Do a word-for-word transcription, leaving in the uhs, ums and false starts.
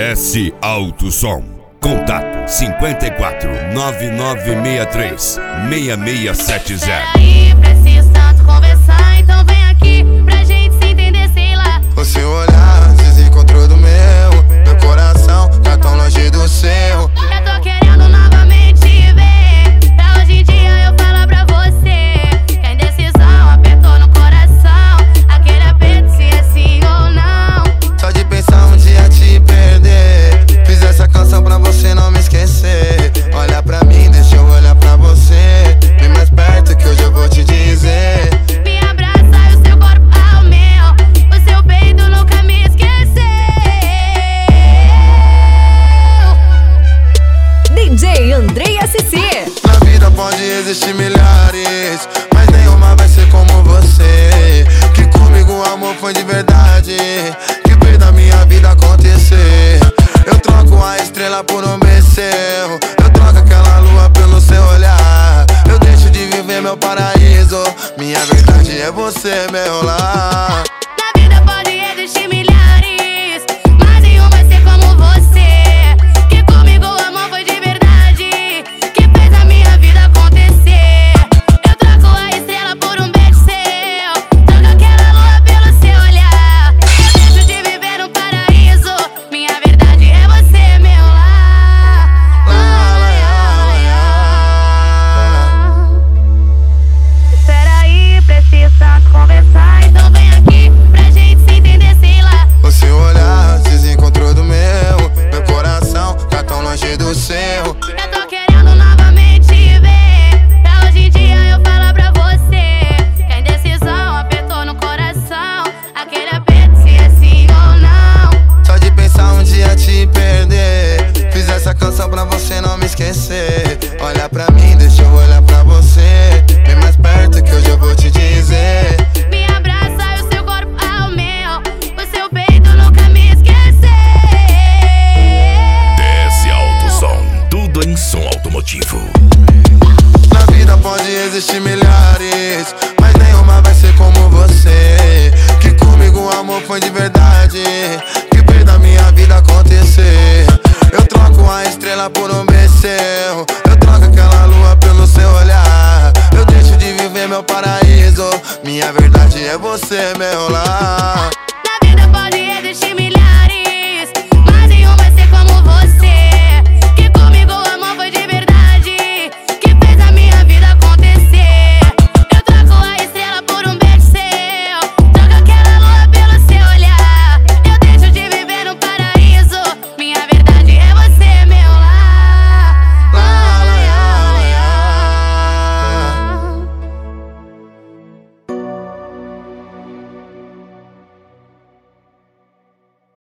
S Alto Som. Contato cinquenta e quatro, nove nove seis três, seis seis sete zero. Peraí, preciso tanto conversar, então vem aqui pra gente se entender, sei lá. O seu olhar desencontrou do meu, meu coração tá tão longe do seu. Eu tô querendo novamente te ver, pra hoje em dia eu falar pra você que a indecisão apertou no coração, aquele aperto se é sim ou não. Só de pensar um dia te perder, fiz essa canção pra você não me esquecer. Olha pra mim, deixa eu olhar pra você, vem mais perto que hoje eu vou te dizer. Me abraça e o seu corpo ao meu, o seu peito nunca me esqueceu. D J Andrei S C. Na vida pode existir milhares, mas nenhuma vai ser como você. Que comigo o amor foi de verdade, que fez da minha vida acontecer. Eu troco a estrela por um beijo seu, eu troco aquela lua pelo seu olhar. Eu deixo de viver meu paraíso, minha verdade é você, meu lar. Na vida pode existir milhares, mas nenhum vai ser como você. Que comigo o amor foi de verdade, que fez a minha vida acontecer. Eu troco a estrela por um beijo seu, troco aquela lua pelo seu olhar. Eu deixo de viver um paraíso, minha verdade é você, meu lar. Lá, lá, lá, lá. Espera aí, preciso tanto conversar, então vem aqui pra gente se entender, sei lá. O seu olhar desencontrou do meu, meu coração tá tão longe do seu. Eu tô querendo novamente te ver, pra hoje em dia eu falar pra você que a indecisão apertou no coração, aquele aperto se é sim ou não. Só de pensar um dia te perder, fiz essa canção pra você não me esquecer. Olha pra mim, deixa eu olhar pra você.